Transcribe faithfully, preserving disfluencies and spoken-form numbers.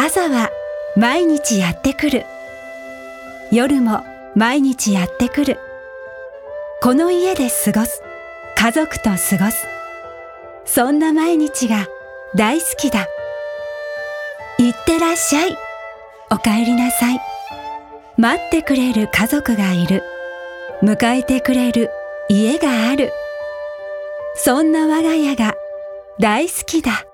朝は毎日やってくる。夜も毎日やってくる。この家で過ごす。家族と過ごす。そんな毎日が大好きだ。いってらっしゃい。おかえりなさい。待ってくれる家族がいる。迎えてくれる家がある。そんな我が家が大好きだ。